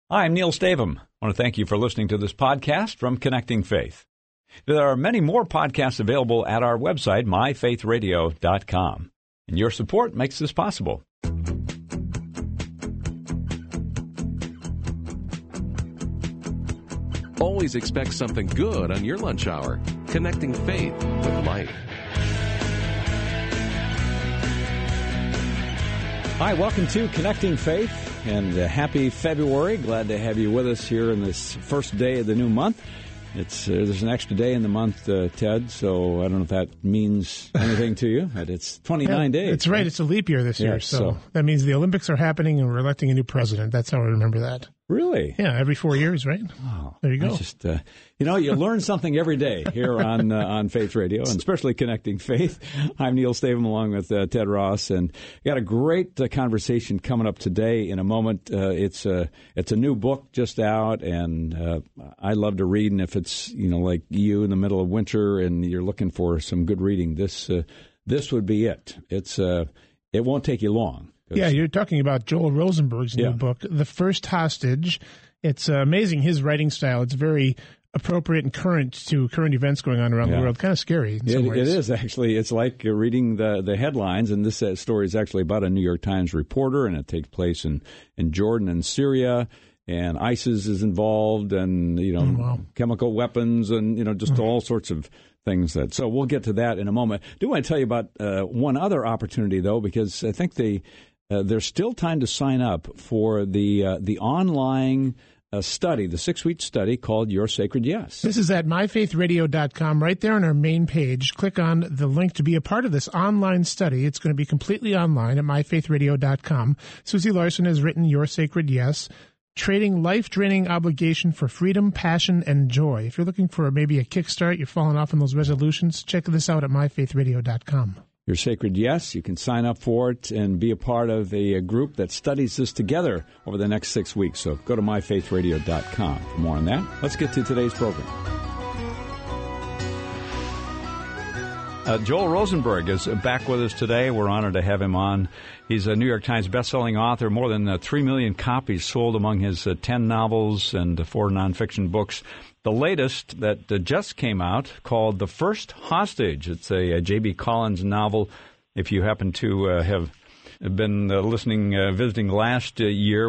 Hi, I'm Neil Stavum. I want to thank you for listening to this podcast from Connecting Faith. There are many more podcasts available at our website, myfaithradio.com. And your support makes this possible. Always expect something good on your lunch hour. Connecting faith with life. Hi, welcome to Connecting Faith, and happy February. Glad to have you with us here in this first day of the new month. There's an extra day in the month, Ted, so I don't know if that means anything to you, but it's 29 days. That's right. It's a leap year this year, so that means the Olympics are happening and we're electing a new president. That's how I remember that. Really? Yeah, every 4 years, right? Oh, there you go. You learn something every day here on Faith Radio, and especially Connecting Faith. I'm Neil Stavum along with Ted Ross, and got a great conversation coming up today in a moment. It's a new book just out, and I love to read, and if it's, like you in the middle of winter and you're looking for some good reading, this would be it. It won't take you long. Yeah, you're talking about Joel Rosenberg's new book, The First Hostage. It's amazing, his writing style. It's very appropriate and current to current events going on around the world. Kind of scary in some ways. It is, actually. It's like reading the headlines, and this story is actually about a New York Times reporter, and it takes place in Jordan and Syria, and ISIS is involved, and, chemical weapons, and, just all sorts of things. So we'll get to that in a moment. I do want to tell you about one other opportunity, though, because I think there's still time to sign up for the online study, the 6-week study called Your Sacred Yes. This is at myfaithradio.com. Right there on our main page, click on the link to be a part of this online study. It's going to be completely online at myfaithradio.com. Susie Larson has written Your Sacred Yes, Trading Life-Draining Obligation for Freedom, Passion, and Joy. If you're looking for maybe a kickstart, you're falling off on those resolutions, check this out at myfaithradio.com. Your Sacred Yes, you can sign up for it and be a part of a group that studies this together over the next 6 weeks. So go to myfaithradio.com for more on that. Let's get to today's program. Joel Rosenberg is back with us today. We're honored to have him on. He's a New York Times bestselling author, more than 3 million copies sold among his 10 novels and 4 nonfiction books. The latest that just came out, called The First Hostage. It's a J.B. Collins novel. If you happen to have been visiting last year,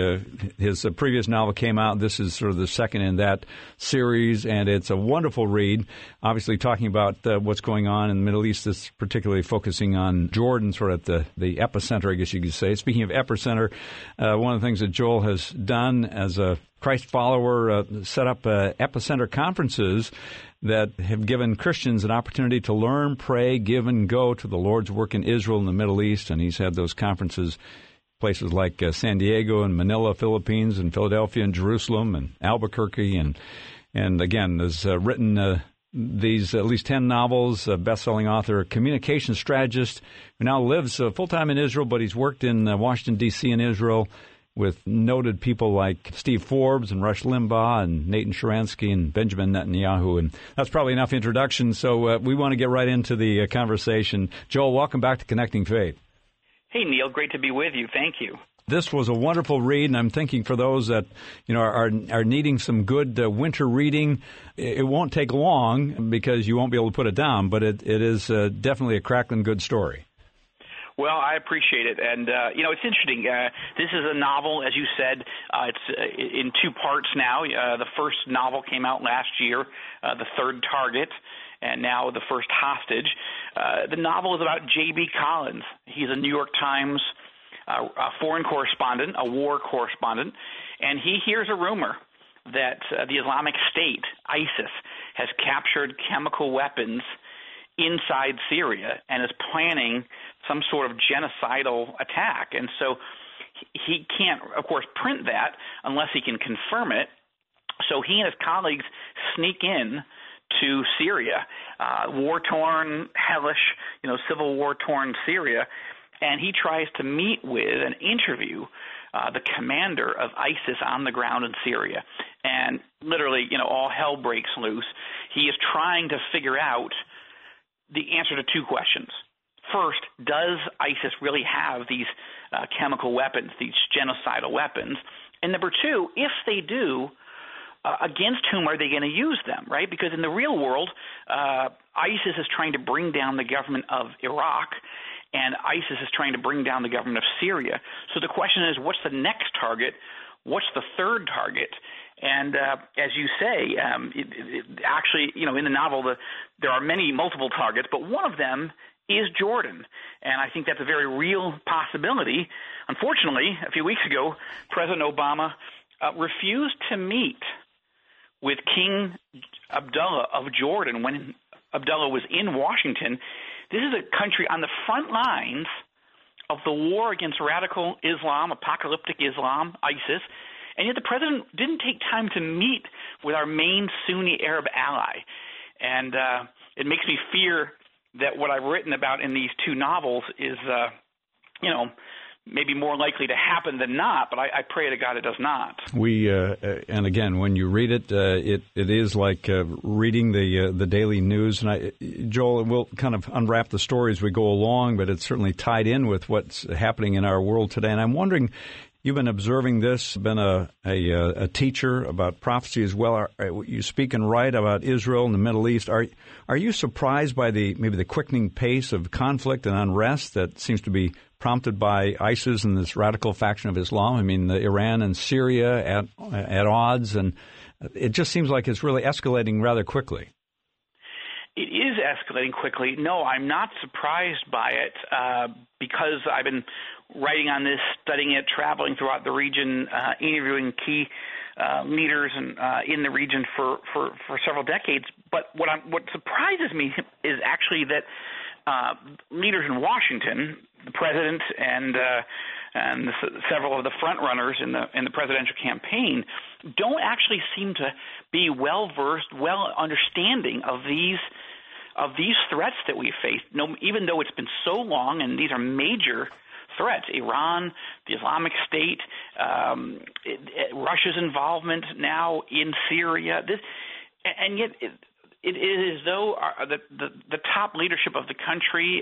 his previous novel came out. This is sort of the second in that series, and it's a wonderful read. Obviously, talking about what's going on in the Middle East, this particularly focusing on Jordan, sort of the epicenter, I guess you could say. Speaking of epicenter, one of the things that Joel has done as a Christ follower, set up epicenter conferences that have given Christians an opportunity to learn, pray, give, and go to the Lord's work in Israel and the Middle East. And he's had those conferences places like San Diego and Manila, Philippines, and Philadelphia and Jerusalem and Albuquerque. And again, has written these at least 10 novels, a best-selling author, a communication strategist who now lives full-time in Israel, but he's worked in Washington, D.C. and Israel with noted people like Steve Forbes and Rush Limbaugh and Nathan Sharansky and Benjamin Netanyahu. And that's probably enough introduction, so we want to get right into the conversation. Joel, welcome back to Connecting Faith. Hey, Neil, great to be with you. Thank you. This was a wonderful read, and I'm thinking for those that are needing some good winter reading, it won't take long because you won't be able to put it down, but it is definitely a crackling good story. Well, I appreciate it. And, it's interesting. This is a novel, as you said. It's in 2 parts now. The first novel came out last year, The Third Target, and now The First Hostage. The novel is about J.B. Collins. He's a New York Times foreign correspondent, a war correspondent, and he hears a rumor that the Islamic State, ISIS, has captured chemical weapons inside Syria and is planning some sort of genocidal attack. And so he can't, of course, print that unless he can confirm it. So he and his colleagues sneak in to Syria, war-torn, hellish, civil war-torn Syria, and he tries to meet with and interview the commander of ISIS on the ground in Syria. And literally, all hell breaks loose. He is trying to figure out the answer to 2 questions. First, does ISIS really have these chemical weapons, these genocidal weapons? And number two, if they do, against whom are they going to use them, right? Because in the real world, ISIS is trying to bring down the government of Iraq, and ISIS is trying to bring down the government of Syria. So the question is, what's the next target? What's the third target? And as you say, actually, in the novel, there are multiple targets, but one of them is Jordan. And I think that's a very real possibility. Unfortunately, a few weeks ago, President Obama refused to meet with King Abdullah of Jordan when Abdullah was in Washington. This is a country on the front lines of the war against radical Islam, apocalyptic Islam, ISIS, and yet the president didn't take time to meet with our main Sunni Arab ally. And it makes me fear that what I've written about in these two novels is, maybe more likely to happen than not, but I pray to God it does not. And again, when you read it, it is like reading the daily news. And Joel, we'll kind of unwrap the story as we go along, but it's certainly tied in with what's happening in our world today. And I'm wondering, you've been observing this, been a teacher about prophecy as well. You speak and write about Israel and the Middle East. Are you surprised by maybe the quickening pace of conflict and unrest that seems to be prompted by ISIS and this radical faction of Islam? I mean, Iran and Syria at odds, and it just seems like it's really escalating rather quickly. It is escalating quickly. No, I'm not surprised by it because I've been writing on this, studying it, traveling throughout the region, interviewing key leaders in the region for several decades. But what surprises me is actually that leaders in Washington, the president and several of the front runners in the presidential campaign, don't actually seem to be well versed, well understanding of these threats that we face. Even though it's been so long, and these are major threats: Iran, the Islamic State, Russia's involvement now in Syria. And yet it is as though the top leadership of the country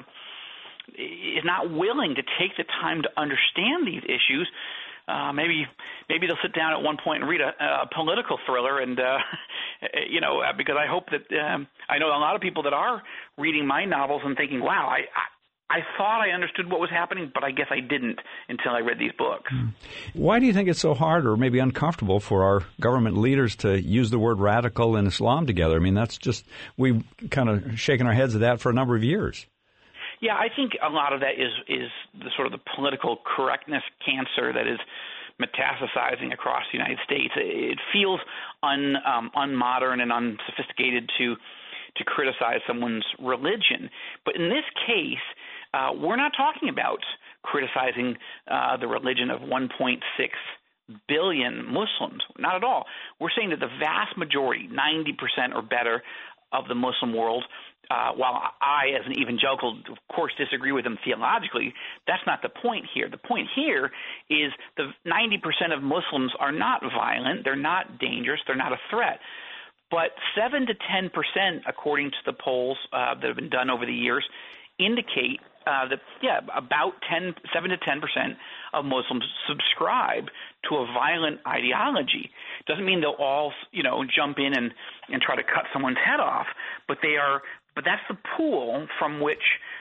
is not willing to take the time to understand these issues. Maybe they'll sit down at one point and read a political thriller, and because I hope that I know a lot of people that are reading my novels and thinking, "Wow, I thought I understood what was happening, but I guess I didn't until I read these books." Why do you think it's so hard, or maybe uncomfortable, for our government leaders to use the word radical and Islam together? I mean, that's just, we've kind of shaken our heads at that for a number of years. Yeah, I think a lot of that is the sort of the political correctness cancer that is metastasizing across the United States. It feels unmodern and unsophisticated to criticize someone's religion. But in this case, we're not talking about criticizing the religion of 1.6 billion Muslims. Not at all. We're saying that the vast majority, 90% or better, of the Muslim world, while I, as an evangelical, of course, disagree with them theologically, that's not the point here. The point here is the 90% of Muslims are not violent, they're not dangerous, they're not a threat. But 7 to 10%, according to the polls that have been done over the years, indicate that, about 7 to 10% of Muslims subscribe to a violent ideology. Doesn't mean they'll all, jump in and try to cut someone's head off, but that's the pool from which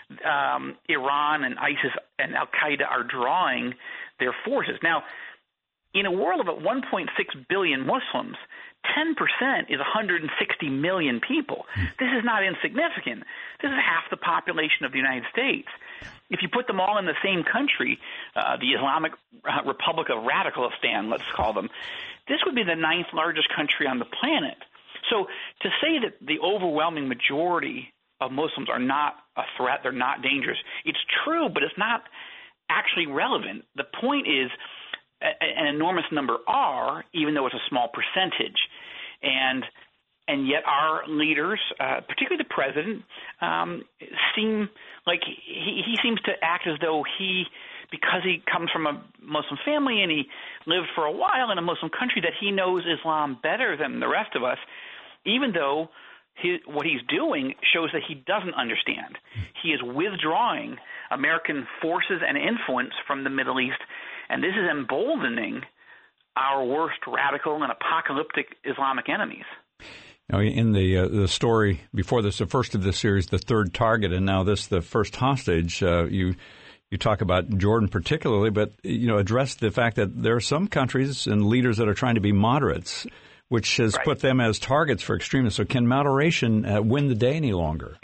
Iran and ISIS and Al-Qaeda are drawing their forces. Now, in a world of 1.6 billion Muslims, 10% is 160 million people. This is not insignificant. This is half the population of the United States. If you put them all in the same country, the Islamic Republic of Radicalistan, let's call them, this would be the 9th largest country on the planet. So to say that the overwhelming majority of Muslims are not a threat, they're not dangerous, it's true, but it's not actually relevant. The point is, an enormous number are, even though it's a small percentage. And yet our leaders, particularly the president, seem like he seems to act as though because he comes from a Muslim family and he lived for a while in a Muslim country, that he knows Islam better than the rest of us, even though what he's doing shows that he doesn't understand. He is withdrawing American forces and influence from the Middle East, and this is emboldening our worst radical and apocalyptic Islamic enemies. Now, in the story before this, the first of this series, The Third Target, and now this, The First Hostage, you talk about Jordan particularly, but address the fact that there are some countries and leaders that are trying to be moderates, which has put them as targets for extremists. So can moderation win the day any longer?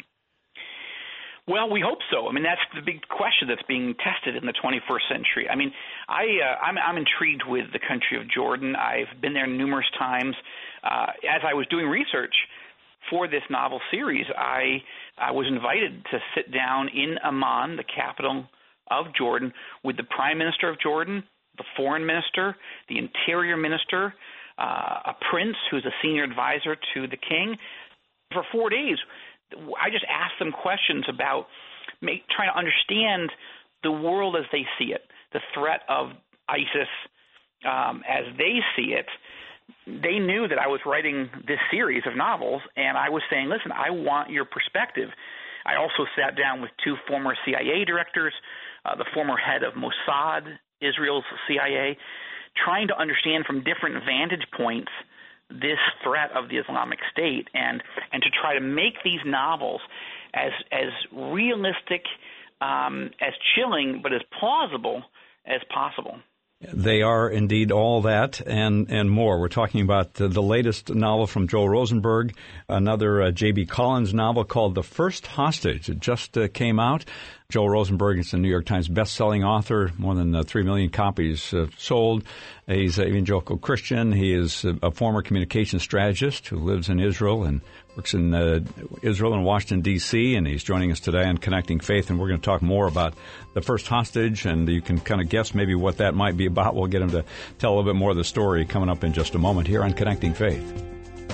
Well, we hope so. I mean, that's the big question that's being tested in the 21st century. I mean, I'm intrigued with the country of Jordan. I've been there numerous times. As I was doing research for this novel series, I was invited to sit down in Amman, the capital of Jordan, with the Prime Minister of Jordan, the Foreign Minister, the Interior Minister, a prince who's a senior advisor to the king. For 4 days, I just asked them questions about trying to understand the world as they see it, the threat of ISIS as they see it. They knew that I was writing this series of novels, and I was saying, listen, I want your perspective. I also sat down with two former CIA directors, the former head of Mossad, Israel's CIA, trying to understand from different vantage points this threat of the Islamic State, and to try to make these novels as realistic, as chilling, but as plausible as possible. They are indeed all that and more. We're talking about the latest novel from Joel Rosenberg, another J.B. Collins novel called The First Hostage. It just came out. Joel Rosenberg is a New York Times best-selling author, more than 3 million copies sold. He's an evangelical Christian. He is a former communications strategist who lives in Israel and works in Israel and Washington, D.C., and he's joining us today on Connecting Faith, and we're going to talk more about The First Hostage, and you can kind of guess maybe what that might be about. We'll get him to tell a little bit more of the story coming up in just a moment here on Connecting Faith.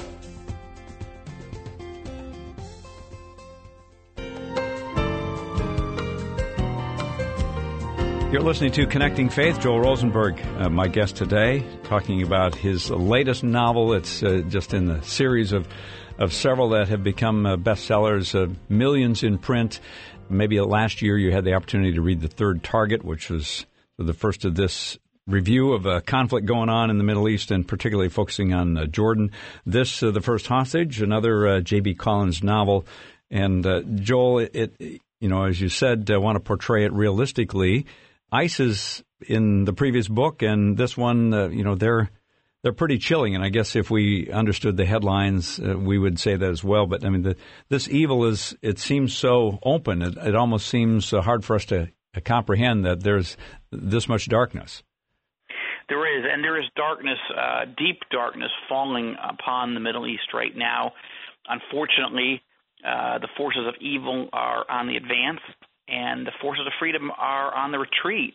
You're listening to Connecting Faith. Joel Rosenberg, my guest today, talking about his latest novel. It's just in the series of several that have become bestsellers, millions in print. Maybe last year you had the opportunity to read The Third Target, which was the first of this review of a conflict going on in the Middle East, and particularly focusing on Jordan. This, The First Hostage, another J.B. Collins novel. And Joel, as you said, want to portray it realistically. ISIS in the previous book and this one, they're pretty chilling. And I guess if we understood the headlines, we would say that as well. But I mean, this evil it seems so open. It almost seems hard for us to comprehend that there's this much darkness. There is, and there is darkness, deep darkness falling upon the Middle East right now. Unfortunately, the forces of evil are on the advance, and the forces of freedom are on the retreat.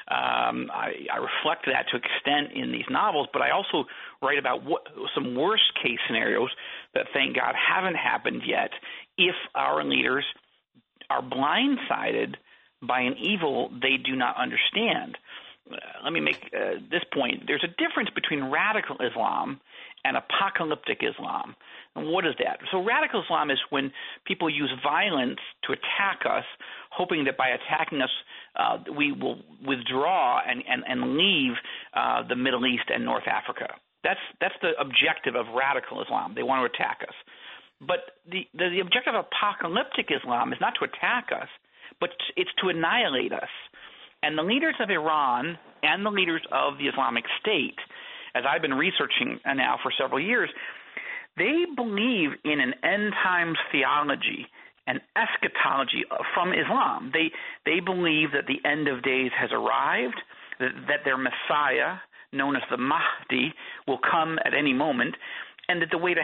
I reflect that to extent in these novels, but I also write about some worst-case scenarios that, thank God, haven't happened yet if our leaders are blindsided by an evil they do not understand. Let me make this point. There's a difference between radical Islam and apocalyptic Islam. And what is that? So radical Islam is when people use violence to attack us, hoping that by attacking us, we will withdraw and leave the Middle East and North Africa. That's the objective of radical Islam. They want to attack us. But the objective of apocalyptic Islam is not to attack us, but it's to annihilate us. And the leaders of Iran and the leaders of the Islamic State, as I've been researching now for several years, they believe in an end times theology, an eschatology from Islam. They believe that the end of days has arrived, that their Messiah, known as the Mahdi, will come at any moment, and that the way to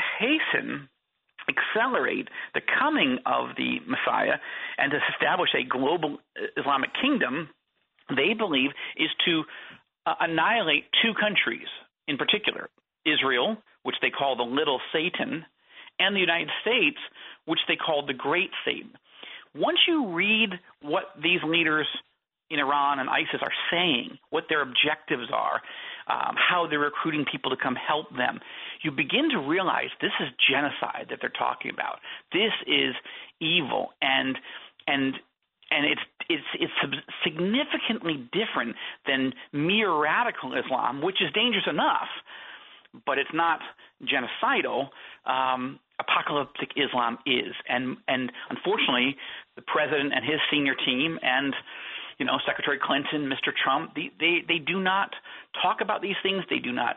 accelerate the coming of the Messiah and to establish a global Islamic kingdom, they believe, is to annihilate two countries in particular, Israel, which they call the Little Satan, and the United States, which they call the Great Satan. Once you read what these leaders in Iran and ISIS are saying, what their objectives are, how they're recruiting people to come help them, you begin to realize this is genocide that they're talking about. This is evil, and significantly different than mere radical Islam, which is dangerous enough, but it's not genocidal. Apocalyptic Islam is, and unfortunately, the president and his senior team, and Secretary Clinton, Mr. Trump, they do not talk about these things. They do not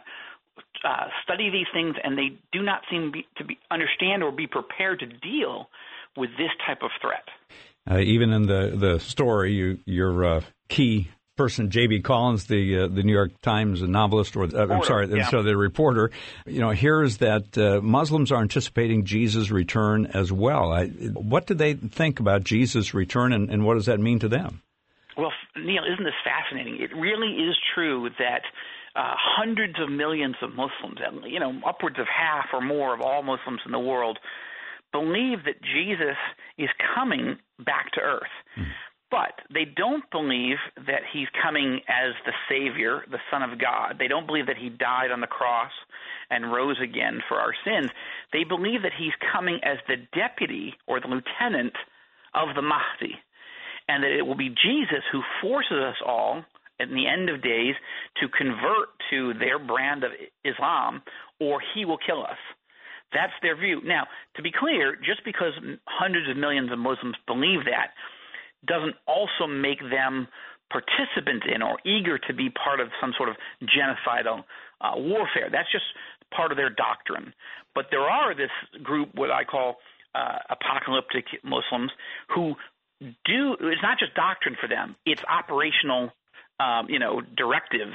study these things, and they do not seem to understand or be prepared to deal with this type of threat. Even in the story, your key person, J.B. Collins, the New York Times novelist, so the reporter, hears that Muslims are anticipating Jesus' return as well. What do they think about Jesus' return, and what does that mean to them? Well, Neil, isn't this fascinating? It really is true that hundreds of millions of Muslims, upwards of half or more of all Muslims in the world, believe that Jesus is coming back to earth. But they don't believe that he's coming as the Savior, the Son of God. They don't believe that he died on the cross and rose again for our sins. They believe that he's coming as the deputy or the lieutenant of the Mahdi, and that it will be Jesus who forces us all at the end of days to convert to their brand of Islam, or he will kill us. That's their view. Now, to be clear, just because hundreds of millions of Muslims believe that doesn't also make them participants in or eager to be part of some sort of genocidal warfare. That's just part of their doctrine. But there are this group, what I call apocalyptic Muslims, who do – it's not just doctrine for them. It's operational directives.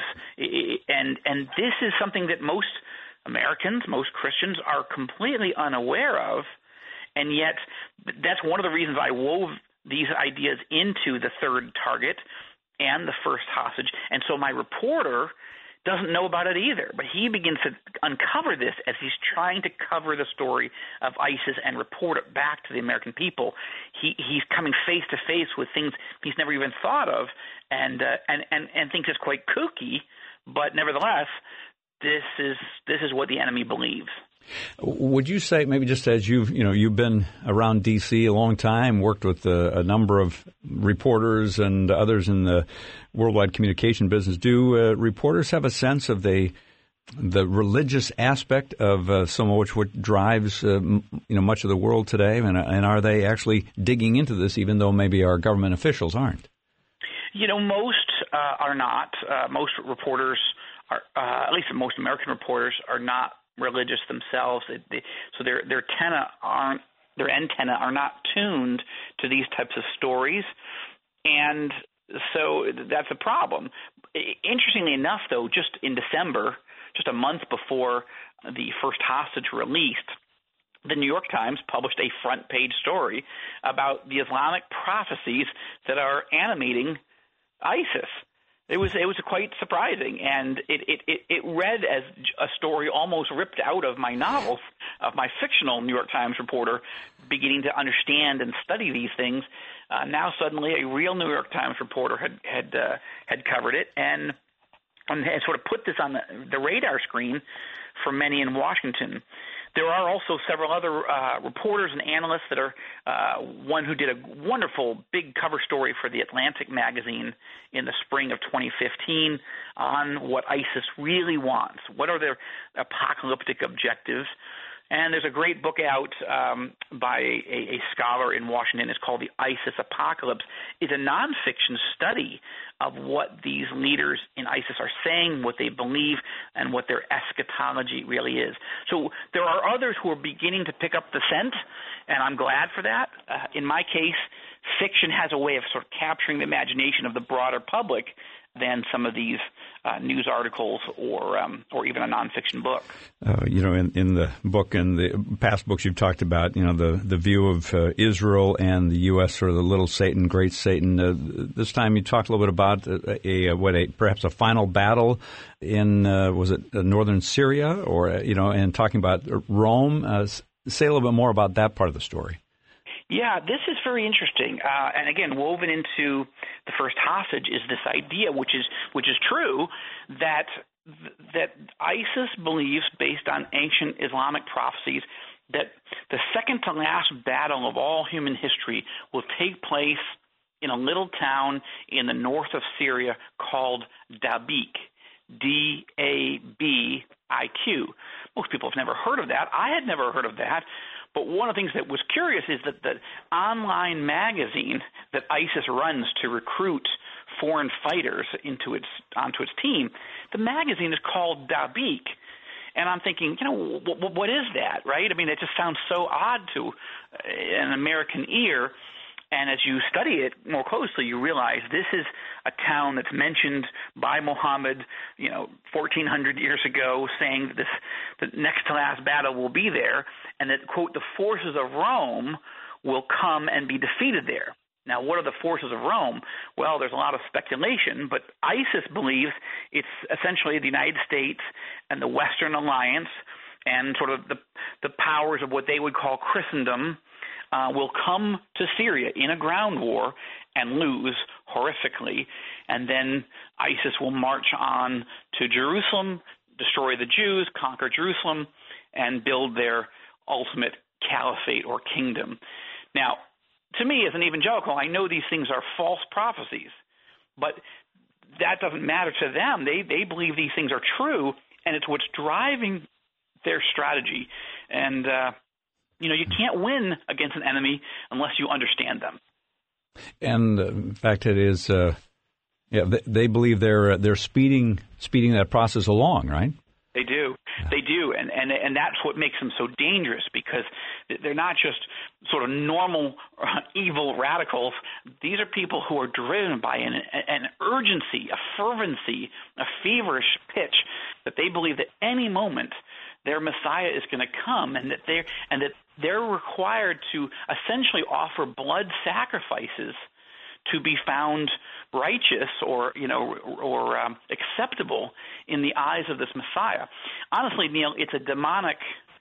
And this is something that most Americans, most Christians are completely unaware of, and yet that's one of the reasons I wove these ideas into the third target and the first hostage. And so my reporter doesn't know about it either, but he begins to uncover this as he's trying to cover the story of ISIS and report it back to the American people. He's coming face to face with things he's never even thought of, and thinks it's quite kooky, but nevertheless, this is what the enemy believes. Would you say, maybe just as you've been around D.C. a long time, worked with a number of reporters and others in the worldwide communication business, do reporters have a sense of the religious aspect of some of what drives much of the world today, and are they actually digging into this, even though maybe our government officials aren't? Most are not. Most reporters are, at least most American reporters, are not religious themselves, so their antenna are not tuned to these types of stories, and so that's a problem. Interestingly enough, though, just in December, just a month before the first hostage released, the New York Times published a front-page story about the Islamic prophecies that are animating ISIS. It was quite surprising, and it read as a story almost ripped out of my novels, of my fictional New York Times reporter beginning to understand and study these things. Now suddenly a real New York Times reporter had covered it and sort of put this on the radar screen for many in Washington. There are also several other reporters and analysts that are one who did a wonderful big cover story for the Atlantic magazine in the spring of 2015 on what ISIS really wants. What are their apocalyptic objectives? And there's a great book out by a scholar in Washington. It's called The ISIS Apocalypse. It's a nonfiction study of what these leaders in ISIS are saying, what they believe, and what their eschatology really is. So there are others who are beginning to pick up the scent, and I'm glad for that. In my case, fiction has a way of sort of capturing the imagination of the broader public than some of these news articles or even a nonfiction book. In the book and the past books you've talked about, the view of Israel and the U.S., sort of the little Satan, great Satan. This time you talked a little bit about perhaps a final battle in was it northern Syria, or and talking about Rome. Say a little bit more about that part of the story. Yeah, this is very interesting, and again, woven into the first hostage is this idea, which is true, that ISIS believes, based on ancient Islamic prophecies, that the second to last battle of all human history will take place in a little town in the north of Syria called Dabiq, D-A-B-I-Q. Most people have never heard of that. I had never heard of that. But one of the things that was curious is that the online magazine that ISIS runs to recruit foreign fighters onto its team, the magazine is called Dabiq. And I'm thinking, what is that, right? I mean, it just sounds so odd to an American ear. And as you study it more closely, you realize this is a town that's mentioned by Muhammad, 1,400 years ago, saying that the next to last battle will be there, and that, quote, the forces of Rome will come and be defeated there. Now, what are the forces of Rome? Well, there's a lot of speculation, but ISIS believes it's essentially the United States and the Western Alliance and sort of the powers of what they would call Christendom will come to Syria in a ground war and lose horrifically, and then ISIS will march on to Jerusalem, destroy the Jews, conquer Jerusalem, and build their ultimate caliphate or kingdom. Now, to me, as an evangelical, I know these things are false prophecies, but that doesn't matter to them. They believe these things are true, and it's what's driving their strategy. And you can't win against an enemy unless you understand them. And in fact, it is, they believe they're speeding that process along, right? They do. They do. And that's what makes them so dangerous, because they're not just sort of normal evil radicals. These are people who are driven by an urgency, a fervency, a feverish pitch that they believe that any moment their Messiah is going to come, and that they're required to essentially offer blood sacrifices to be found righteous or acceptable in the eyes of this Messiah. Honestly, Neil, it's a demonic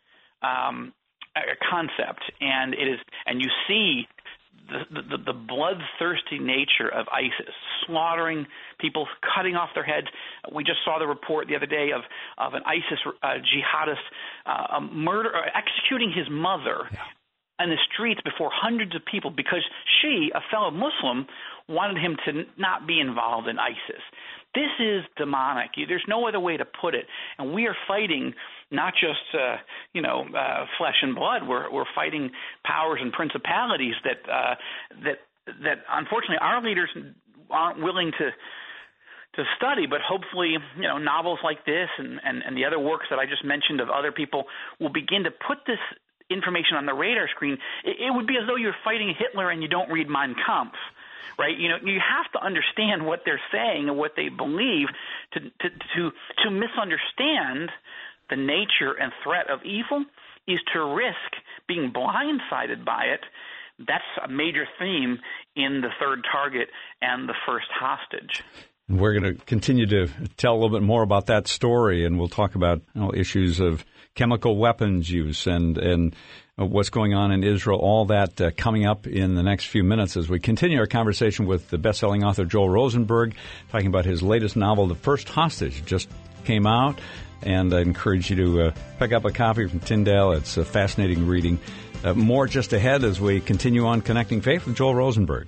concept, and you see the bloodthirsty nature of ISIS, slaughtering people, cutting off their heads. We just saw the report the other day of an ISIS jihadist executing his mother in the streets before hundreds of people because she, a fellow Muslim, wanted him to not be involved in ISIS. This is demonic. There's no other way to put it. And we are fighting not just flesh and blood. We're fighting powers and principalities that unfortunately our leaders aren't willing to study, but hopefully, novels like this and the other works that I just mentioned of other people will begin to put this information on the radar screen. It would be as though you're fighting Hitler and you don't read Mein Kampf, right? You have to understand what they're saying and what they believe to misunderstand the nature and threat of evil is to risk being blindsided by it. That's a major theme in The Third Target and The First Hostage. We're going to continue to tell a little bit more about that story, and we'll talk about issues of chemical weapons use and what's going on in Israel, all that coming up in the next few minutes as we continue our conversation with the best-selling author Joel Rosenberg, talking about his latest novel, The First Hostage, just came out, and I encourage you to pick up a copy from Tyndale. It's a fascinating reading. More just ahead as we continue on Connecting Faith with Joel Rosenberg.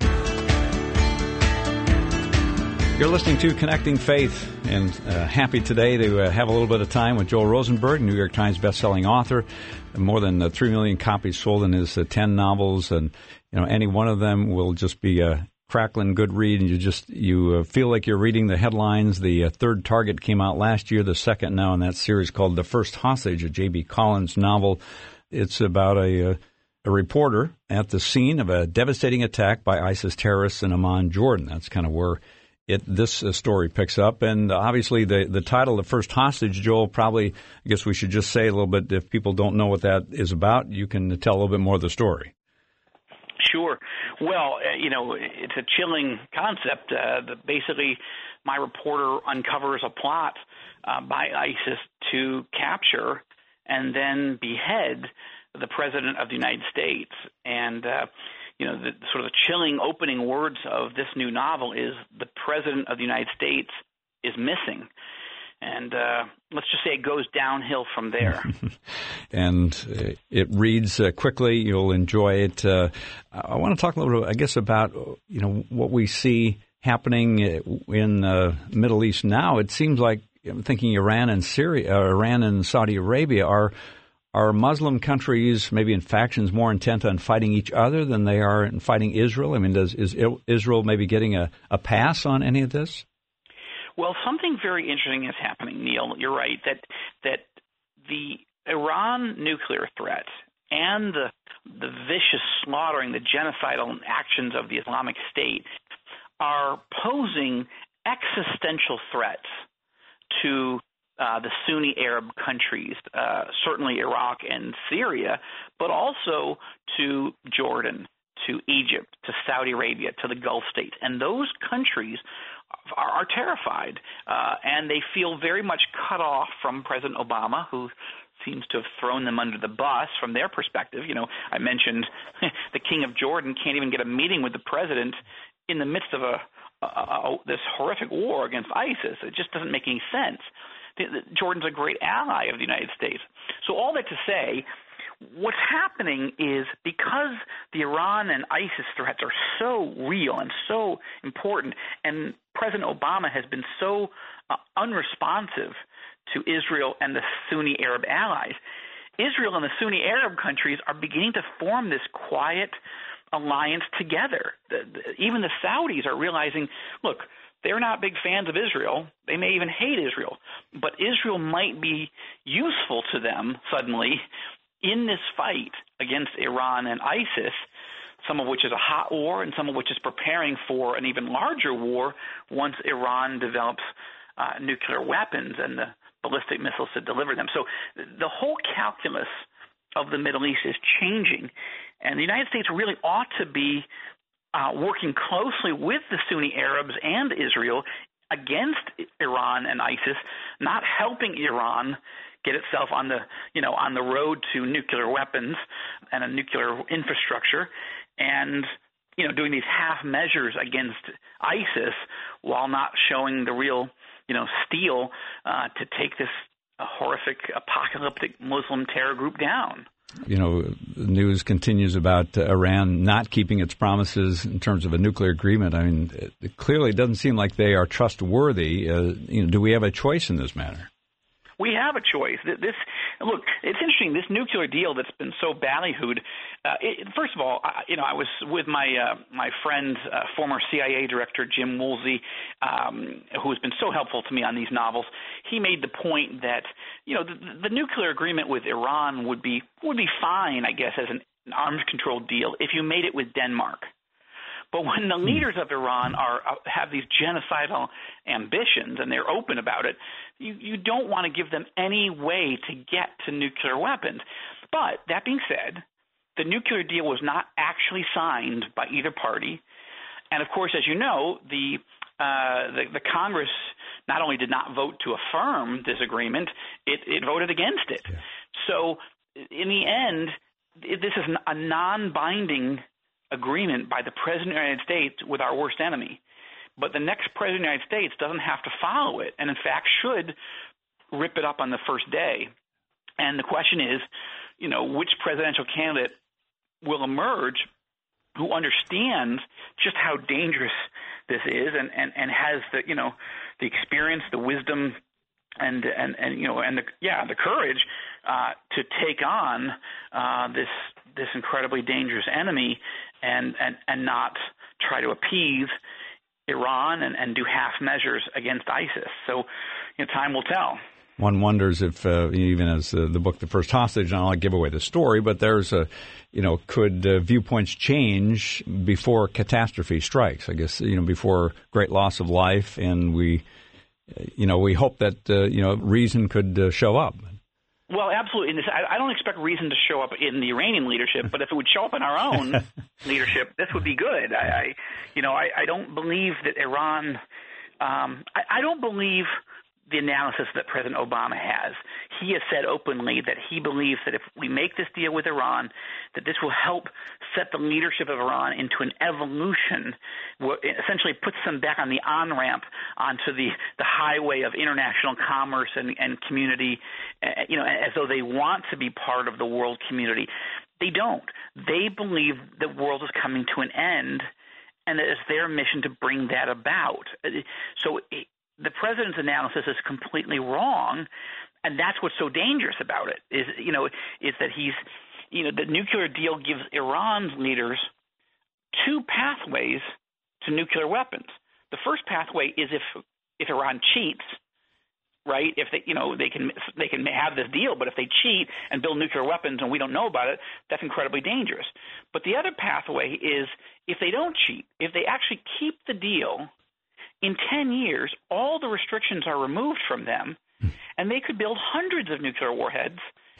You're listening to Connecting Faith, and happy today to have a little bit of time with Joel Rosenberg, New York Times bestselling author. More than 3 million copies sold in his 10 novels, and any one of them will just be a crackling good read, and you feel like you're reading the headlines. The Third Target came out last year, the second now in that series called The First Hostage, a J.B. Collins novel. It's about a reporter at the scene of a devastating attack by ISIS terrorists in Amman, Jordan. That's kind of where this story picks up. And obviously the title, The First Hostage, Joel, probably, I guess we should just say a little bit, if people don't know what that is about, you can tell a little bit more of the story. Sure. Well, it's a chilling concept. Basically, my reporter uncovers a plot by ISIS to capture and then behead the President of the United States. And the sort of the chilling opening words of this new novel is the President of the United States is missing. And let's just say it goes downhill from there. And it reads quickly. You'll enjoy it. I want to talk a little bit, I guess, about what we see happening in the Middle East now. It seems like, I'm thinking Iran and Saudi Arabia are Muslim countries, maybe in factions, more intent on fighting each other than they are in fighting Israel? I mean, is Israel maybe getting a pass on any of this? Well, something very interesting is happening, Neil. You're right, that the Iran nuclear threat and the vicious slaughtering, the genocidal actions of the Islamic State are posing existential threats to the Sunni Arab countries, certainly Iraq and Syria, but also to Jordan, to Egypt, to Saudi Arabia, to the Gulf states. And those countries are terrified, and they feel very much cut off from President Obama, who seems to have thrown them under the bus from their perspective. I mentioned the King of Jordan can't even get a meeting with the president in the midst of this horrific war against ISIS. It just doesn't make any sense. Jordan's a great ally of the United States. So all that to say, what's happening is because the Iran and ISIS threats are so real and so important, and President Obama has been so unresponsive to Israel and the Sunni Arab allies, Israel and the Sunni Arab countries are beginning to form this quiet alliance together. Even the Saudis are realizing, look, they're not big fans of Israel. They may even hate Israel. But Israel might be useful to them suddenly in this fight against Iran and ISIS, some of which is a hot war and some of which is preparing for an even larger war once Iran develops nuclear weapons and the ballistic missiles to deliver them. So the whole calculus of the Middle East is changing, and the United States really ought to be working closely with the Sunni Arabs and Israel against Iran and ISIS, not helping Iran get itself on the road to nuclear weapons and a nuclear infrastructure, and doing these half measures against ISIS while not showing the real steel to take this horrific apocalyptic Muslim terror group down. The news continues about Iran not keeping its promises in terms of a nuclear agreement. I mean, it clearly doesn't seem like they are trustworthy. Do we have a choice in this matter? We have a choice. Look, it's interesting. This nuclear deal that's been so ballyhooed. First of all, I was with my friend, former CIA director Jim Woolsey, who has been so helpful to me on these novels. He made the point that the nuclear agreement with Iran would be fine, I guess, as an arms control deal if you made it with Denmark. But when the leaders of Iran have these genocidal ambitions and they're open about it, you don't want to give them any way to get to nuclear weapons. But that being said, the nuclear deal was not actually signed by either party. And, of course, as you know, the Congress not only did not vote to affirm this agreement, it voted against it. Yeah. So in the end, this is a non-binding agreement by the President of the United States with our worst enemy. But the next President of the United States doesn't have to follow it, and in fact should rip it up on the first day. And the question is, which presidential candidate will emerge who understands just how dangerous this is and has the experience, the wisdom, and the courage to take on this incredibly dangerous enemy and not try to appease Iran and do half measures against ISIS. So time will tell. One wonders if, even as the book The First Hostage, and I'll give away the story, but there's could viewpoints change before catastrophe strikes? I guess, before great loss of life, and we hope that, reason could show up. Well, absolutely. I don't expect reason to show up in the Iranian leadership, but if it would show up in our own leadership, this would be good. I don't believe that Iran. I don't believe the analysis that President Obama has. He has said openly that he believes that if we make this deal with Iran, that this will help set the leadership of Iran into an evolution, where it essentially puts them back on the on-ramp onto the highway of international commerce and community, as though they want to be part of the world community. They don't. They believe the world is coming to an end, and that it's their mission to bring that about. So the president's analysis is completely wrong, and that's what's so dangerous about it. Is that the nuclear deal gives Iran's leaders two pathways to nuclear weapons. The first pathway is if Iran cheats, right? If they can have this deal, but if they cheat and build nuclear weapons and we don't know about it, that's incredibly dangerous. But the other pathway is if they don't cheat, if they actually keep the deal, in 10 years, all the restrictions are removed from them, and they could build hundreds of nuclear warheads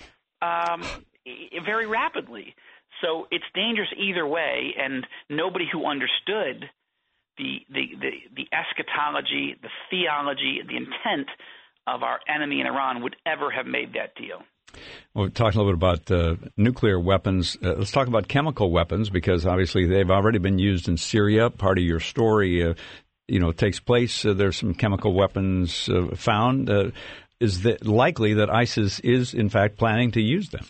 very rapidly. So it's dangerous either way, and nobody who understood the eschatology, the theology, the intent of our enemy in Iran would ever have made that deal. Well, we're talking a little bit about nuclear weapons. Let's talk about chemical weapons, because obviously they've already been used in Syria. Part of your story takes place. There's some chemical weapons found. Is it likely that ISIS is, in fact, planning to use them?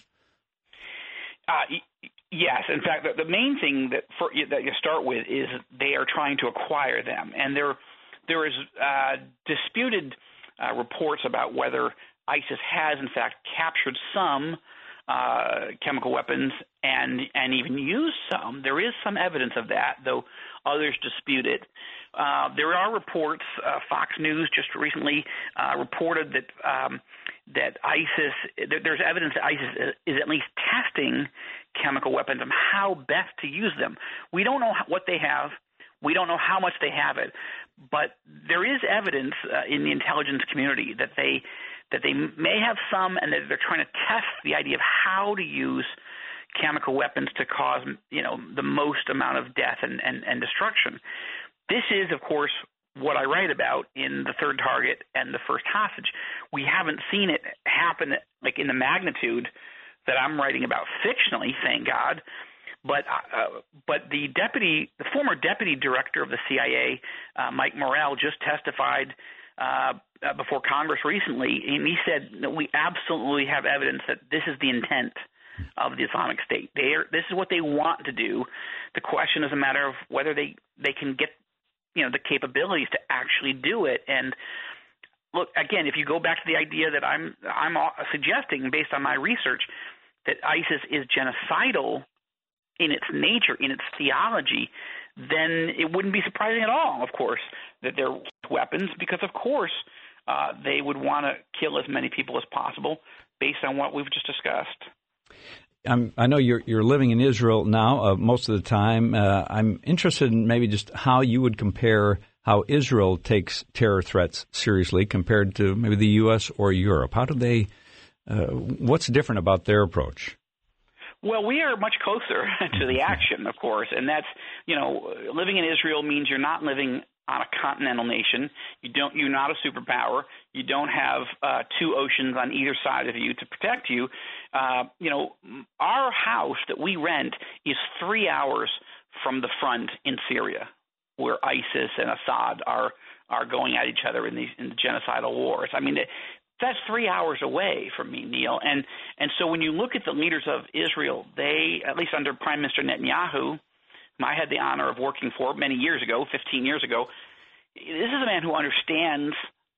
Yes. In fact, the main thing that you start with is they are trying to acquire them. And there is disputed reports about whether ISIS has, in fact, captured some chemical weapons and even used some. There is some evidence of that, though others dispute it. There are reports. Fox News just recently reported that ISIS. There's evidence that ISIS is at least testing chemical weapons and how best to use them. We don't know what they have. We don't know how much they have it, but there is evidence in the intelligence community that they may have some, and that they're trying to test the idea of how to use chemical weapons to cause the most amount of death and destruction. This is, of course, what I write about in The Third Target and The First Hostage. We haven't seen it happen like in the magnitude that I'm writing about fictionally, thank God. But the former deputy director of the CIA, Mike Morrell, just testified before Congress recently, and he said that we absolutely have evidence that this is the intent of the Islamic State. This is what they want to do. The question is a matter of whether they can get the capabilities to actually do it. And look, again, if you go back to the idea that I'm suggesting based on my research that ISIS is genocidal in its nature, in its theology, then it wouldn't be surprising at all, of course, that they're weapons, because, of course, they would want to kill as many people as possible based on what we've just discussed. I know you're living in Israel now most of the time. I'm interested in maybe just how you would compare how Israel takes terror threats seriously compared to maybe the U.S. or Europe. How do they what's different about their approach? Well, we are much closer to the action, of course, and that's, living in Israel means you're not living on a continental nation. You're not a superpower. You don't have two oceans on either side of you to protect you. Our house that we rent is 3 hours from the front in Syria, where ISIS and Assad are going at each other in the genocidal wars. I mean, that's 3 hours away from me, Neil. And so when you look at the leaders of Israel, they, at least under Prime Minister Netanyahu, whom I had the honor of working for many years ago, 15 years ago, this is a man who understands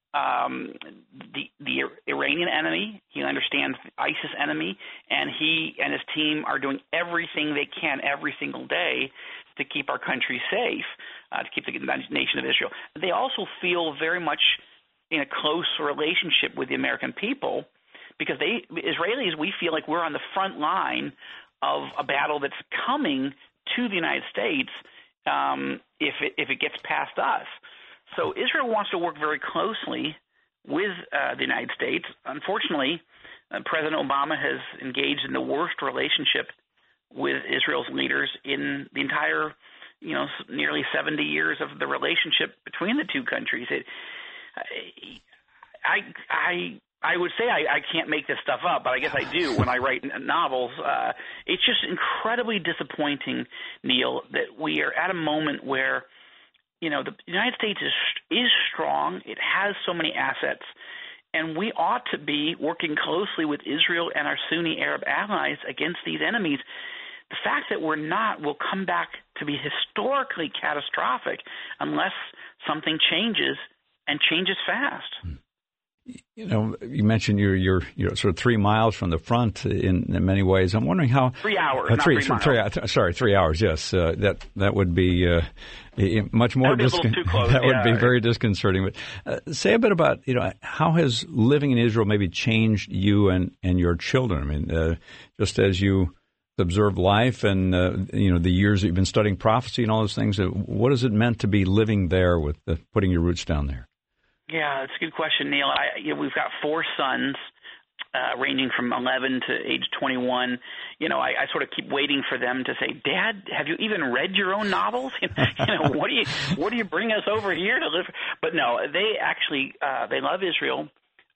the Iranian enemy. He understands the ISIS enemy, and he and his team are doing everything they can every single day to keep our country safe, to keep the nation of Israel. They also feel very much in a close relationship with the American people, because Israelis, we feel like we're on the front line of a battle that's coming to the United States if it gets past us. So Israel wants to work very closely with the United States. Unfortunately, President Obama has engaged in the worst relationship with Israel's leaders in the entire, nearly 70 years of the relationship between the two countries. I would say I can't make this stuff up, but I guess I do when I write novels. It's just incredibly disappointing, Neil, that we are at a moment where, the United States is strong. It has so many assets, and we ought to be working closely with Israel and our Sunni Arab allies against these enemies. The fact that we're not will come back to be historically catastrophic unless something changes and changes fast. You mentioned you're sort of 3 miles from the front in many ways. I'm wondering how 3 hours, not 3 miles. 3 hours. Yes, that would be much more. That would be a little too close. That would be very disconcerting. But say a bit about how has living in Israel maybe changed you and your children. I mean, just as you observed life and the years that you've been studying prophecy and all those things. What has it meant to be living there with putting your roots down there? Yeah, that's a good question, Neil. We've got 4 sons, ranging from 11 to age 21. I sort of keep waiting for them to say, "Dad, have you even read your own novels? What do you bring us over here to live?" But no, they actually they love Israel.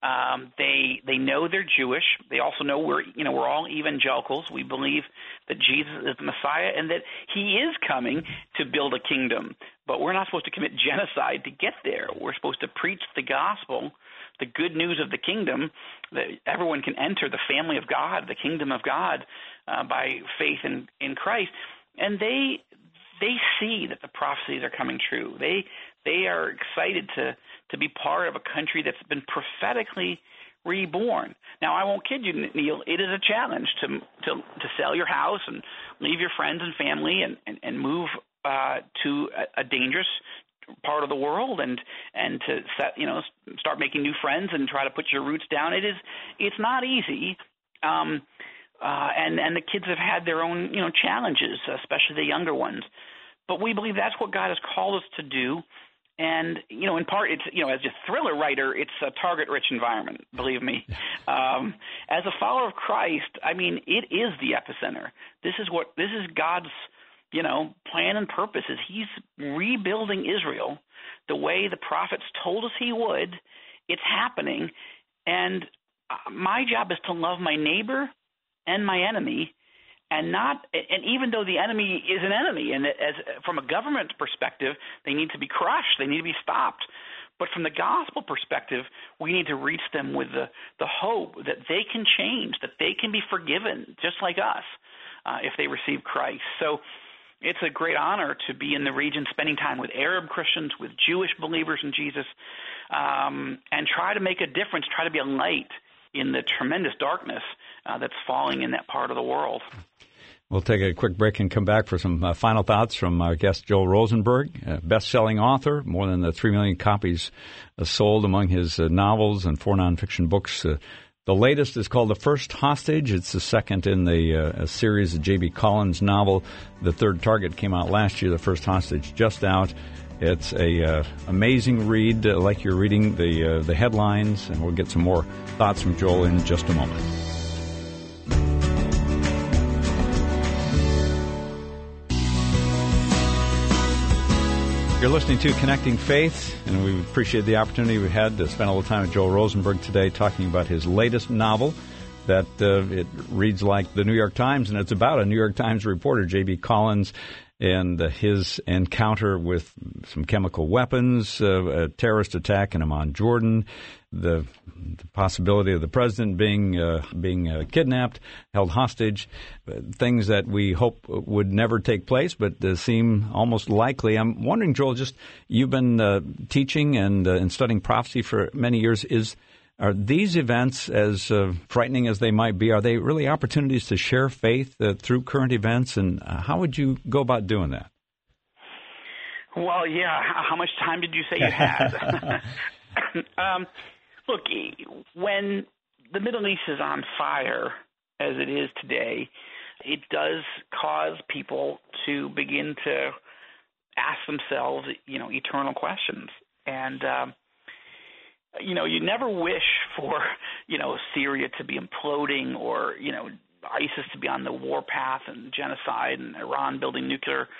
They know they're Jewish. They also know we're all evangelicals. We believe that Jesus is the Messiah and that He is coming to build a kingdom. But we're not supposed to commit genocide to get there. We're supposed to preach the gospel, the good news of the kingdom, that everyone can enter the family of God, the kingdom of God, by faith in Christ. And they see that the prophecies are coming true. They are excited to be part of a country that's been prophetically reborn. Now, I won't kid you, Neil. It is a challenge to sell your house and leave your friends and family and move to a dangerous part of the world and to start making new friends and try to put your roots down. It's not easy. And the kids have had their own challenges, especially the younger ones. But we believe that's what God has called us to do. And, in part, it's, as a thriller writer, it's a target-rich environment, believe me. As a follower of Christ, I mean, it is the epicenter. This is God's, plan and purpose is He's rebuilding Israel the way the prophets told us He would. It's happening. And my job is to love my neighbor and my enemy. And even though the enemy is an enemy, and from a government perspective, they need to be crushed, they need to be stopped. But from the gospel perspective, we need to reach them with the hope that they can change, that they can be forgiven, just like us, if they receive Christ. So it's a great honor to be in the region, spending time with Arab Christians, with Jewish believers in Jesus, and try to make a difference, try to be a light in the tremendous darkness that's falling in that part of the world. We'll take a quick break and come back for some final thoughts from our guest, Joel Rosenberg, best-selling author, more than 3 million copies sold among his novels and 4 nonfiction books. The latest is called The First Hostage. It's the second in the series of J.B. Collins novel. The Third Target came out last year. The First Hostage just out. It's a amazing read, like you're reading the headlines, and we'll get some more thoughts from Joel in just a moment. You're listening to Connecting Faith, and we appreciate the opportunity we had to spend a little time with Joel Rosenberg today talking about his latest novel that it reads like the New York Times, and it's about a New York Times reporter, J.B. Collins, and his encounter with some chemical weapons, a terrorist attack in Amman, Jordan, the possibility of the president being kidnapped, held hostage, things that we hope would never take place, but seem almost likely. I'm wondering, Joel, you've been teaching and studying prophecy for many years. Are these events, as frightening as they might be, are they really opportunities to share faith through current events? And how would you go about doing that? Well, yeah. How much time did you say you had? Look, when the Middle East is on fire, as it is today, it does cause people to begin to ask themselves, eternal questions. And you never wish for, Syria to be imploding or, ISIS to be on the warpath and genocide and Iran building nuclear,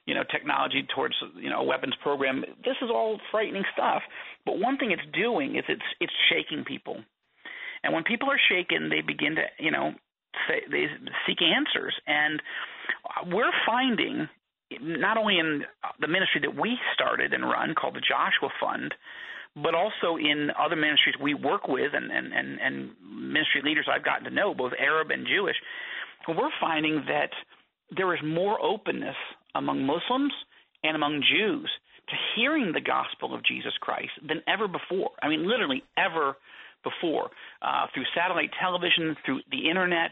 technology towards a weapons program. This is all frightening stuff. But one thing it's doing is it's shaking people, and when people are shaken, they begin to they seek answers. And we're finding, not only in the ministry that we started and run called the Joshua Fund, but also in other ministries we work with and ministry leaders I've gotten to know, both Arab and Jewish, we're finding that there is more openness among Muslims and among Jews to hearing the gospel of Jesus Christ than ever before. I mean, literally ever before, through satellite television, through the internet,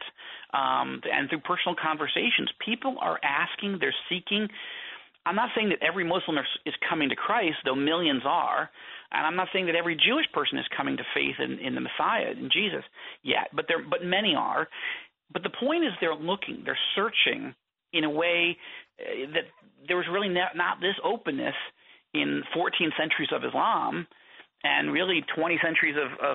and through personal conversations. People are asking, they're seeking. I'm not saying that every Muslim is coming to Christ, though millions are, and I'm not saying that every Jewish person is coming to faith in the Messiah, in Jesus, yet, but many are. But the point is they're looking, they're searching in a way that there was really not this openness in 14 centuries of Islam, and really 20 centuries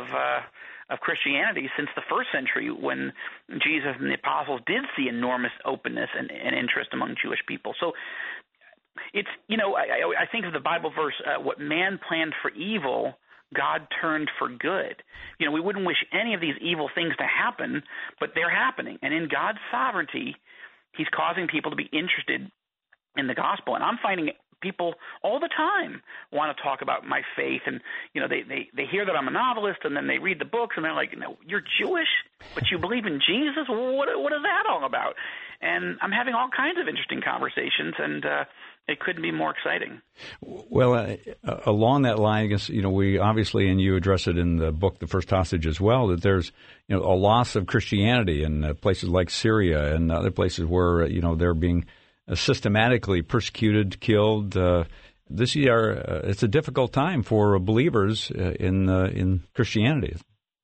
of Christianity since the first century, when Jesus and the apostles did see enormous openness and interest among Jewish people. So it's, I think of the Bible verse, what man planned for evil, God turned for good. We wouldn't wish any of these evil things to happen, but they're happening. And in God's sovereignty, he's causing people to be interested in the gospel. And I'm finding people all the time want to talk about my faith, and they hear that I'm a novelist, and then they read the books, and they're like, you're Jewish, but you believe in Jesus? What is that all about? And I'm having all kinds of interesting conversations, and it couldn't be more exciting. Well, along that line, I guess we obviously, and you address it in the book, The First Hostage, as well, that there's a loss of Christianity in places like Syria and other places where they're being systematically persecuted, killed. This year, it's a difficult time for believers in Christianity.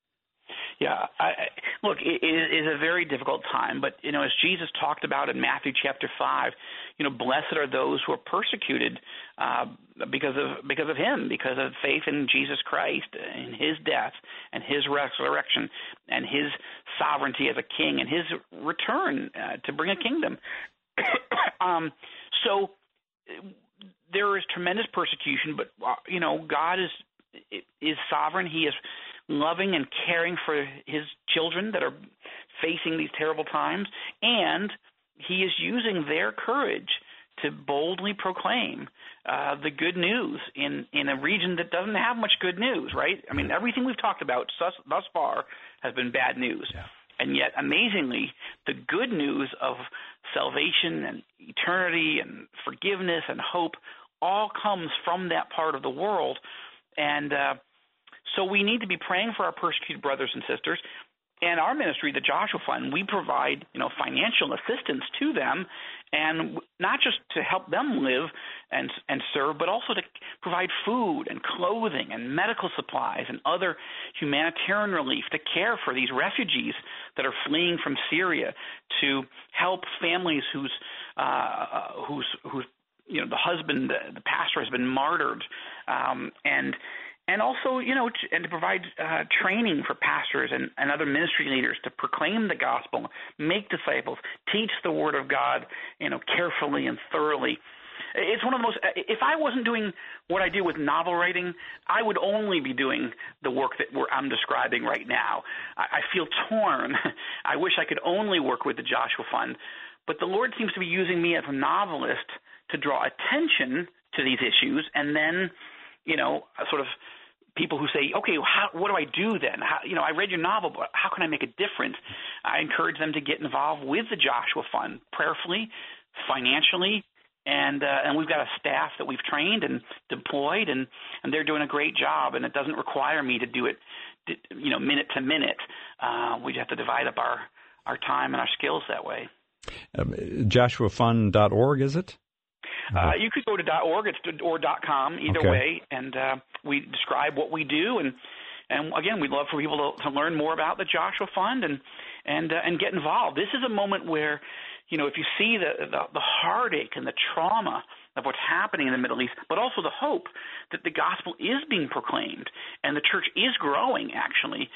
Yeah, look, it is a very difficult time, but as Jesus talked about in Matthew chapter 5, blessed are those who are persecuted because of him, because of faith in Jesus Christ, in his death and his resurrection and his sovereignty as a king and his return to bring a kingdom. So there is tremendous persecution, but God is sovereign. He is loving and caring for his children that are facing these terrible times, and he is using their courage to boldly proclaim the good news in a region that doesn't have much good news, right? I mean, everything we've talked about thus far has been bad news. Yeah. And yet, amazingly, the good news of salvation and eternity and forgiveness and hope all comes from that part of the world. And so we need to be praying for our persecuted brothers and sisters. And our ministry, the Joshua Fund, we provide financial assistance to them, and not just to help them live and serve, but also to provide food and clothing and medical supplies and other humanitarian relief to care for these refugees that are fleeing from Syria, to help families whose the husband, the pastor, has been martyred, and also, and to provide training for pastors and other ministry leaders to proclaim the gospel, make disciples, teach the word of God, carefully and thoroughly. It's one of the most. If I wasn't doing what I do with novel writing, I would only be doing the work that I'm describing right now. I feel torn. I wish I could only work with the Joshua Fund, but the Lord seems to be using me as a novelist to draw attention to these issues, and then, sort of people who say, okay, what do I do then? I read your novel, but how can I make a difference? I encourage them to get involved with the Joshua Fund prayerfully, financially, and we've got a staff that we've trained and deployed, and they're doing a great job, and it doesn't require me to do it, minute to minute. We have to divide up our time and our skills that way. JoshuaFund.org, is it? You could go to .org or .com, either way, and we describe what we do. And again, we'd love for people to learn more about the Joshua Fund and get involved. This is a moment where, if you see the heartache and the trauma of what's happening in the Middle East, but also the hope that the gospel is being proclaimed and the church is growing, actually.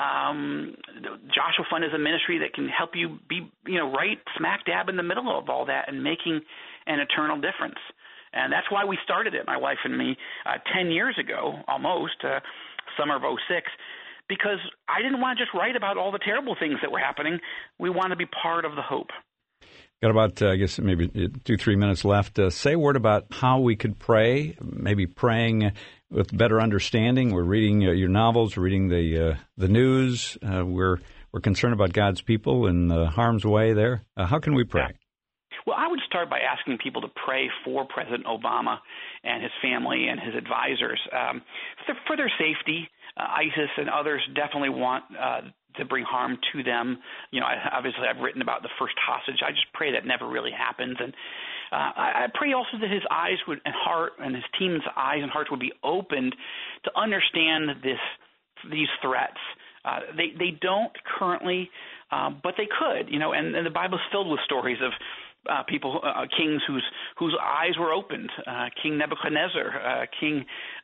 The Joshua Fund is a ministry that can help you be, right smack dab in the middle of all that and making an eternal difference. And that's why we started it, my wife and me, 10 years ago, almost, summer of 2006, because I didn't want to just write about all the terrible things that were happening. We want to be part of the hope. Got about, I guess, maybe 2-3 minutes left. Say a word about how we could pray, maybe praying with better understanding. We're reading your novels, we're reading the news. We're concerned about God's people in harm's way there. How can we pray? Well, I would start by asking people to pray for President Obama and his family and his advisors for their safety. ISIS and others definitely want to bring harm to them. Obviously, I've written about the first hostage. I just pray that never really happens. And I pray also that his eyes and heart and his team's eyes and hearts would be opened to understand these threats. They don't currently, but they could. And the Bible is filled with stories of people, kings whose eyes were opened, King Nebuchadnezzar, King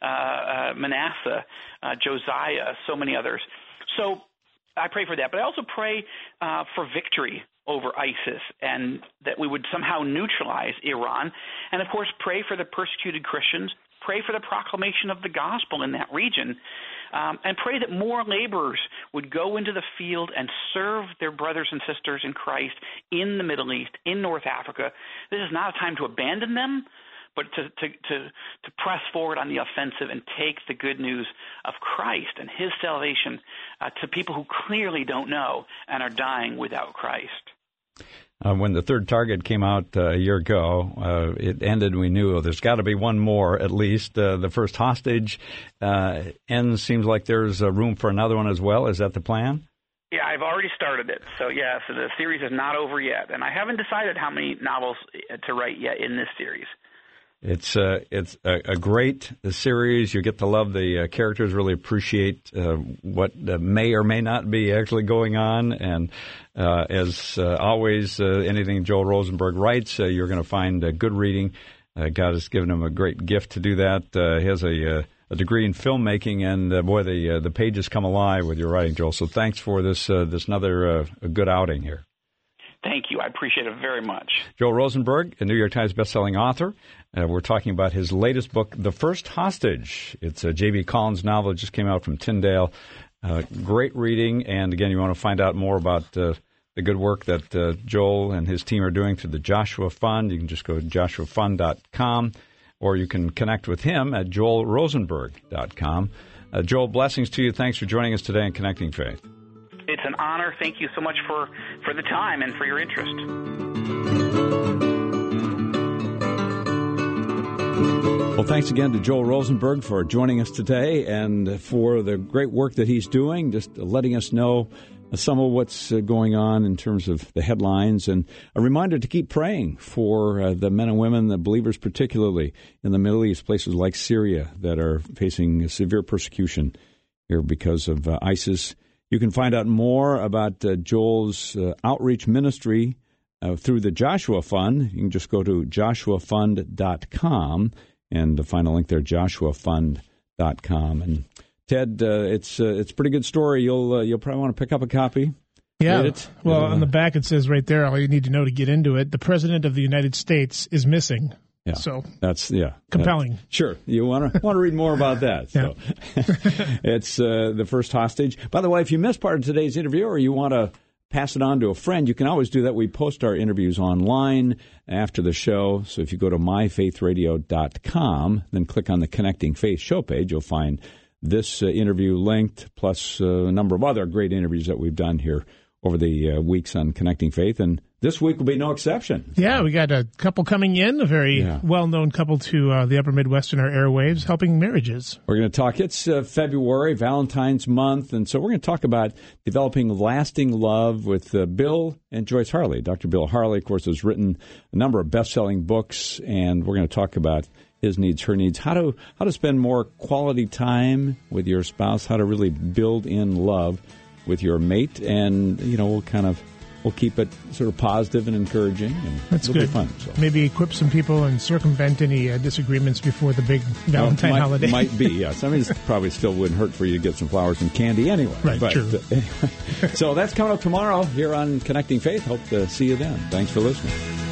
Manasseh, Josiah, so many others. So I pray for that, but I also pray for victory over ISIS and that we would somehow neutralize Iran, and of course pray for the persecuted Christians, pray for the proclamation of the gospel in that region, and pray that more laborers would go into the field and serve their brothers and sisters in Christ in the Middle East, in North Africa. This is not a time to abandon them, but to press forward on the offensive and take the good news of Christ and his salvation to people who clearly don't know and are dying without Christ. When the third target came out a year ago, it ended, and we knew there's got to be one more at least. The first hostage ends. Seems like there's room for another one as well. Is that the plan? Yeah, I've already started it. So the series is not over yet, and I haven't decided how many novels to write yet in this series. It's a great series. You get to love the characters, really appreciate what may or may not be actually going on. And as always, anything Joel Rosenberg writes, you're going to find good reading. God has given him a great gift to do that. He has a degree in filmmaking, and boy, the pages come alive with your writing, Joel. So thanks for this another good outing here. Thank you. I appreciate it very much. Joel Rosenberg, a New York Times bestselling author. We're talking about his latest book, The First Hostage. It's a J.B. Collins novel. It just came out from Tyndale. Great reading. And, again, you want to find out more about the good work that Joel and his team are doing through the Joshua Fund. You can just go to joshuafund.com, or you can connect with him at joelrosenberg.com. Joel, blessings to you. Thanks for joining us today on Connecting Faith. It's an honor. Thank you so much for the time and for your interest. Well, thanks again to Joel Rosenberg for joining us today and for the great work that he's doing, just letting us know some of what's going on in terms of the headlines, and a reminder to keep praying for the men and women, the believers particularly in the Middle East, places like Syria that are facing severe persecution here because of ISIS. You can find out more about Joel's outreach ministry through the Joshua Fund. You can just go to joshuafund.com and find a link there, joshuafund.com. And Ted, it's a pretty good story. You'll probably want to pick up a copy. Yeah. Read it. Well, on the back it says right there, all you need to know to get into it, the President of the United States is missing. Yeah, so that's compelling. Sure, you want to read more about that. So it's The First Hostage. By the way, if you missed part of today's interview or you want to pass it on to a friend, you can always do that. We post our interviews online after the show. So if you go to myfaithradio.com, then click on the Connecting Faith show page, you'll find this interview linked, plus a number of other great interviews that we've done here over the weeks on Connecting Faith, and this week will be no exception. Yeah, we got a couple coming in, a very well-known couple to the upper Midwest in our airwaves, helping marriages. We're going to talk, it's February, Valentine's month, and so we're going to talk about developing lasting love with Bill and Joyce Harley. Dr. Bill Harley, of course, has written a number of best-selling books, and we're going to talk about his needs, her needs, how to spend more quality time with your spouse, how to really build in love with your mate, and, we'll we'll keep it sort of positive and encouraging, and That's it'll good. be fun. So. Maybe equip some people and circumvent any disagreements before the big Valentine holiday. Might be, yes. I mean, it probably still wouldn't hurt for you to get some flowers and candy anyway. Right, but, true. Anyway. So that's coming up tomorrow here on Connecting Faith. Hope to see you then. Thanks for listening.